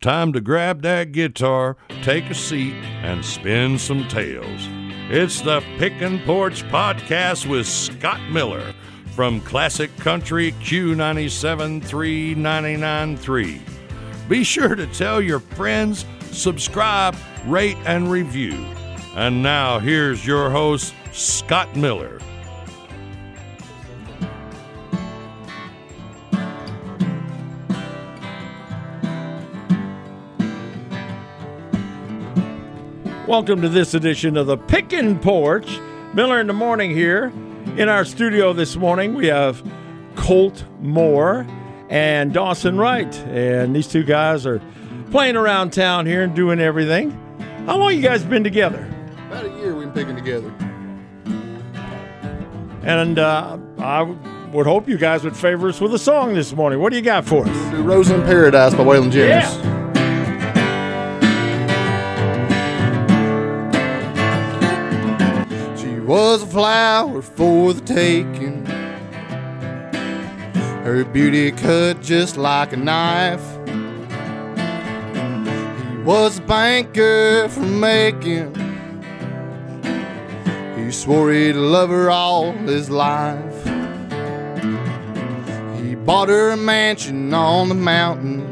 time to grab that guitar, take a seat, and spin some tales. It's the Pickin' Porch Podcast with Scott Miller from Classic Country Q97.3 99.3. Be sure to tell your friends, subscribe, rate, and review. And now here's your host, Scott Miller. Welcome to this edition of the Pickin' Porch. Miller in the morning here. In our studio this morning, we have Colt Moore and Dawson Wright. And these two guys are playing around town here and doing everything. How long you guys been together? About a year we've been picking together. And I would hope you guys would favor us with a song this morning. What do you got for us? We'll do Rose in Paradise by Waylon Jennings. Yeah. Was a flower for the taking, her beauty cut just like a knife. He was a banker for making, he swore he'd love her all his life. He bought her a mansion on the mountain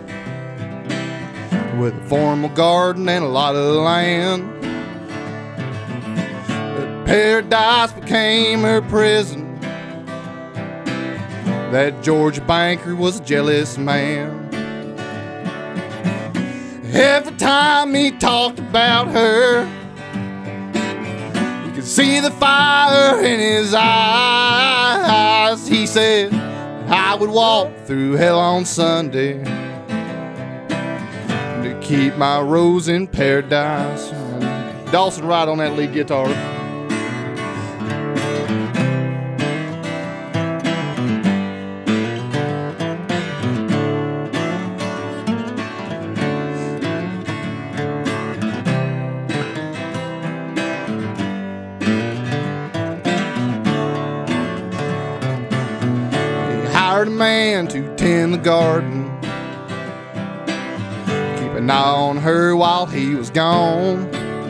with a formal garden and a lot of land. Paradise became her prison. That Georgia banker was a jealous man. Every time he talked about her, you could see the fire in his eyes. He said, I would walk through hell on Sunday to keep my rose in paradise. And Dawson Wright on that lead guitar. Hired a man to tend the garden, keep an eye on her while he was gone.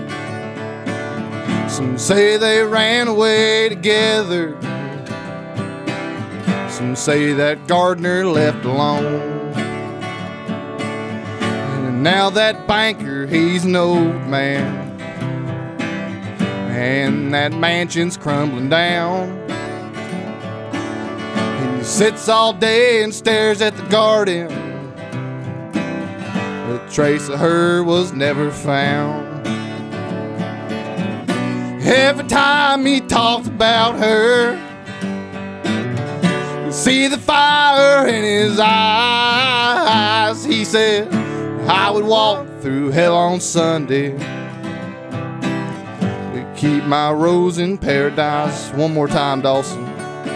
Some say they ran away together, some say that gardener left alone. And now that banker, he's an old man, and that mansion's crumbling down. Sits all day and stares at the garden. A trace of her was never found. Every time he talked about her, you see the fire in his eyes. He said, I would walk through hell on Sunday to keep my rose in paradise. One more time, Dawson.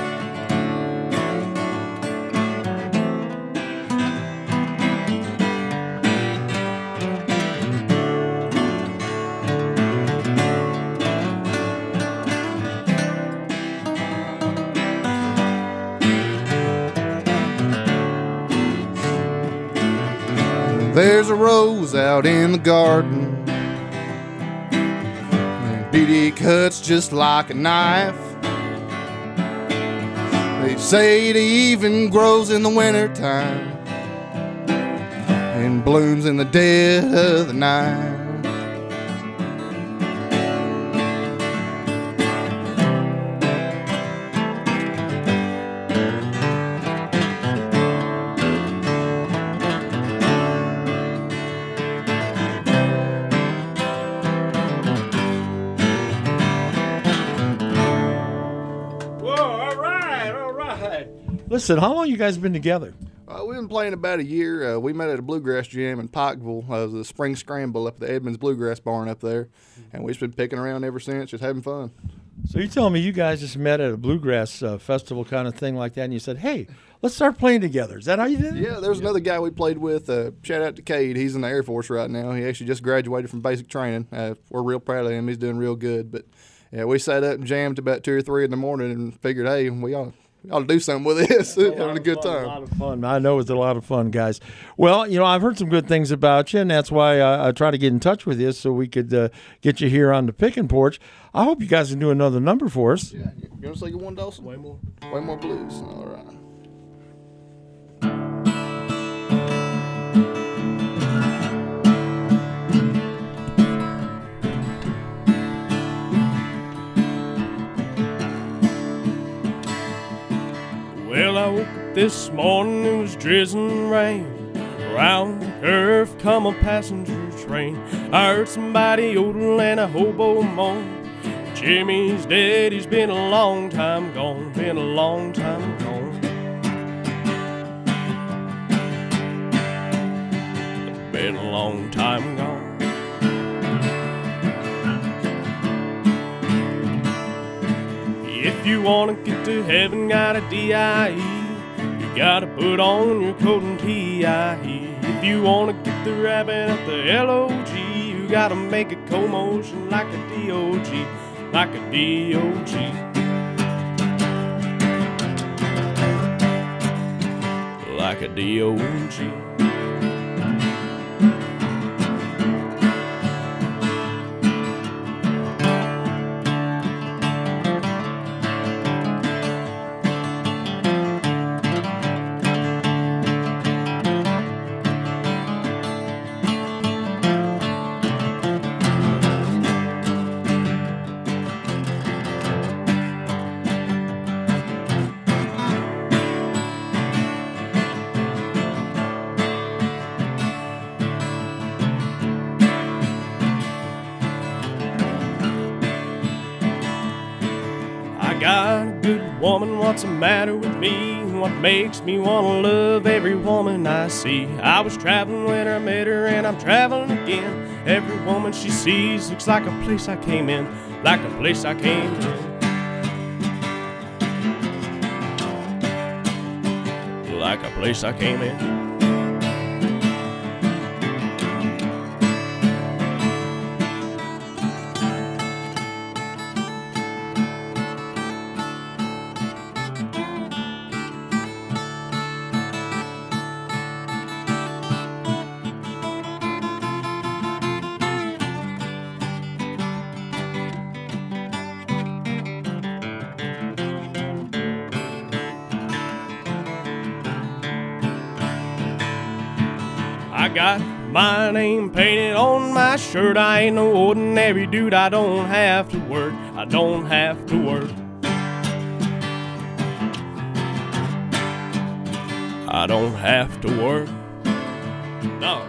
There's a rose out in the garden, and beauty cuts just like a knife. They say it even grows in the wintertime and blooms in the dead of the night. Listen, how long you guys been together? We've been playing about a year. We met at a bluegrass jam in Pikeville. It was a spring scramble up at the Edmonds Bluegrass Barn up there. And we've just been picking around ever since, just having fun. So you're telling me you guys just met at a bluegrass festival kind of thing like that, and you said, hey, let's start playing together. Is that how you did it? Yeah, there was another guy we played with. Shout out to Cade. He's in the Air Force right now. He actually just graduated from basic training. We're real proud of him. He's doing real good. But, yeah, we sat up and jammed about 2 or 3 in the morning and figured, hey, we ought I'll do something with this. Having a good A time. lot of fun. I know it's a lot of fun, guys. Well, I've heard some good things about you, and that's why I try to get in touch with you so we could get you here on the Pickin' Porch. I hope you guys can do another number for us. Yeah, you want to say one, Dawson? Way more. Way more blues. All right. Well, I woke up this morning, it was drizzling rain. Around the curve come a passenger train. I heard somebody yodel and a hobo moan. Jimmy's dead, he's been a long time gone, been a long time gone. Been a long time gone. If you wanna get to heaven, got a DIE. You gotta put on your coat and TIE. If you wanna get the rabbit at the LOG, you gotta make a co-motion like a DOG, like a DOG. Like a DOG. Got a good woman, what's the matter with me? What makes me wanna love every woman I see? I was traveling when I met her and I'm traveling again. Every woman she sees looks like a place I came in, like a place I came in. Like a place I came in. I got my name painted on my shirt. I ain't no ordinary dude. I don't have to work. I don't have to work. I don't have to work. No.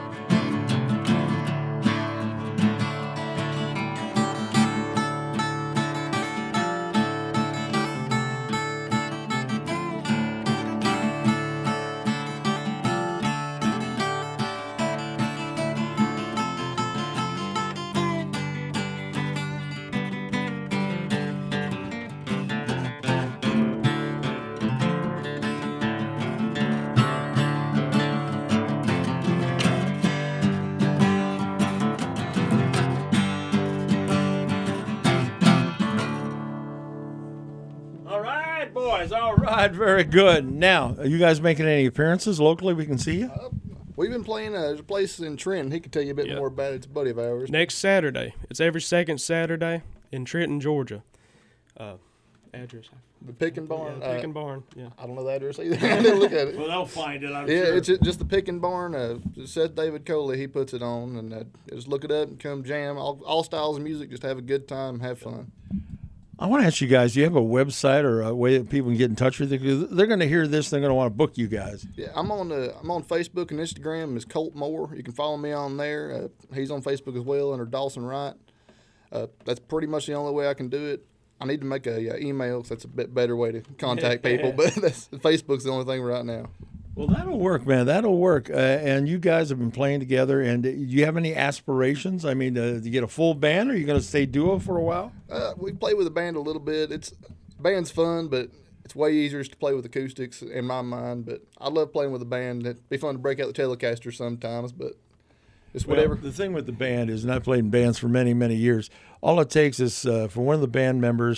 Boys, all right, very good. Now, are you guys making any appearances locally we can see you? We've been playing there's a place in Trenton. He could tell you a bit more about it. It's a buddy of ours. Next Saturday. It's every second Saturday in Trenton, Georgia. Address. The Pickin' Barn. Yeah, Pickin' Barn. Yeah. I don't know the address either. I didn't look at it. Well, they'll find it, I'm Yeah, sure. it's just the Pickin' Barn. Seth David Coley, he puts it on, and just look it up and come jam. All styles of music. Just have a good time, have fun. I want to ask you guys, do you have a website or a way that people can get in touch with you? 'Cause they're going to hear this, they're going to want to book you guys. Yeah, I'm on Facebook and Instagram as Colt Moore. You can follow me on there. He's on Facebook as well under Dawson Wright. That's pretty much the only way I can do it. I need to make a email, 'cause that's a bit better way to contact people. But Facebook's the only thing right now. Well, that'll work, man. That'll work. And you guys have been playing together. And do you have any aspirations? I mean, to get a full band, or are you going to stay duo for a while? We play with a band a little bit. Band's fun, but it's way easier to play with acoustics in my mind. But I love playing with a band. It'd be fun to break out the Telecaster sometimes, but it's whatever. Well, the thing with the band is, and I've played in bands for many, many years, all it takes is for one of the band members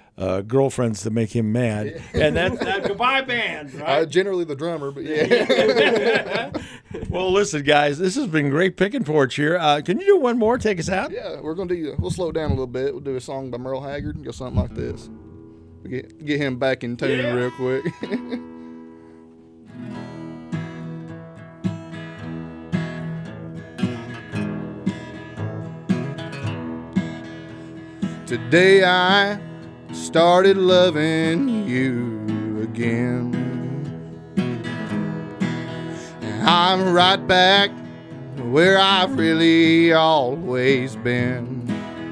girlfriends to make him mad. And that's that Goodbye Band, right? Generally the drummer, but yeah. Well, listen, guys, this has been great Pickin' Porch here. Can you do one more? Take us out? Yeah, we'll slow down a little bit. We'll do a song by Merle Haggard and go something like this. Get him back in tune real quick. Today I started loving you again. And I'm right back where I've really always been.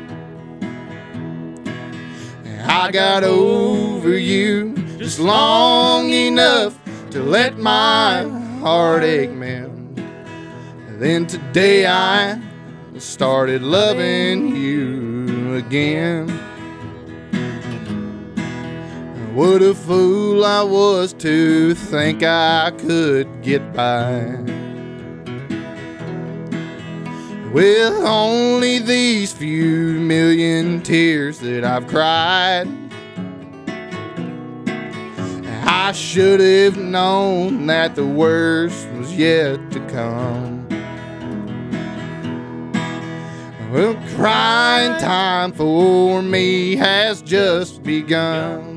And I got over you just long enough to let my heartache mend. And then today I started loving you again. What a fool I was to think I could get by with only these few million tears that I've cried. I should have known that the worst was yet to come. Well, crying time for me has just begun.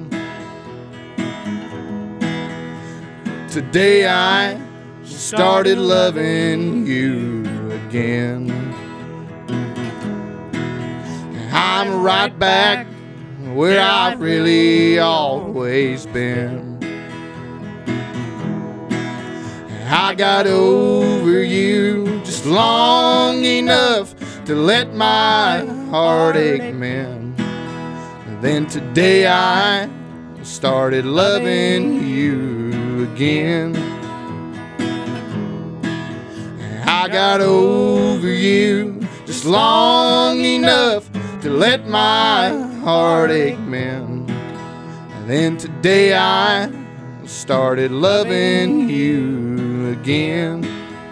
Today I started loving you again. I'm right back where I've really always been. I got over you just long enough to let my heartache mend. Then today I started loving you again. I got over you just long enough to let my heartache mend. Then today I started loving you again.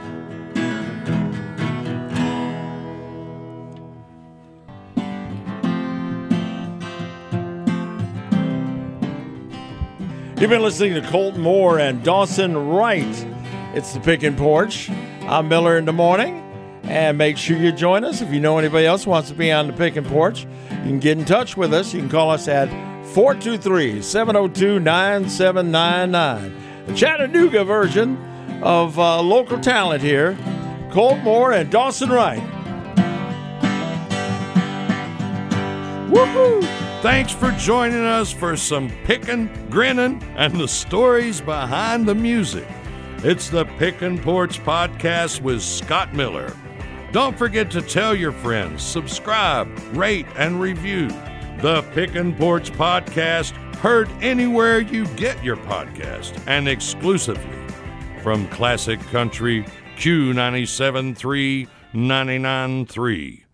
You've been listening to Colt Moore and Dawson Wright. It's the Pickin' Porch. I'm Miller in the morning. And make sure you join us. If you know anybody else who wants to be on the Pickin' Porch, you can get in touch with us. You can call us at 423-702-9799. The Chattanooga version of local talent here, Colt Moore and Dawson Wright. Woohoo! Thanks for joining us for some pickin', grinning, and the stories behind the music. It's the Pickin' Porch Podcast with Scott Miller. Don't forget to tell your friends, subscribe, rate, and review. The Pickin' Porch Podcast, heard anywhere you get your podcast, and exclusively from Classic Country Q97.3, 99.3.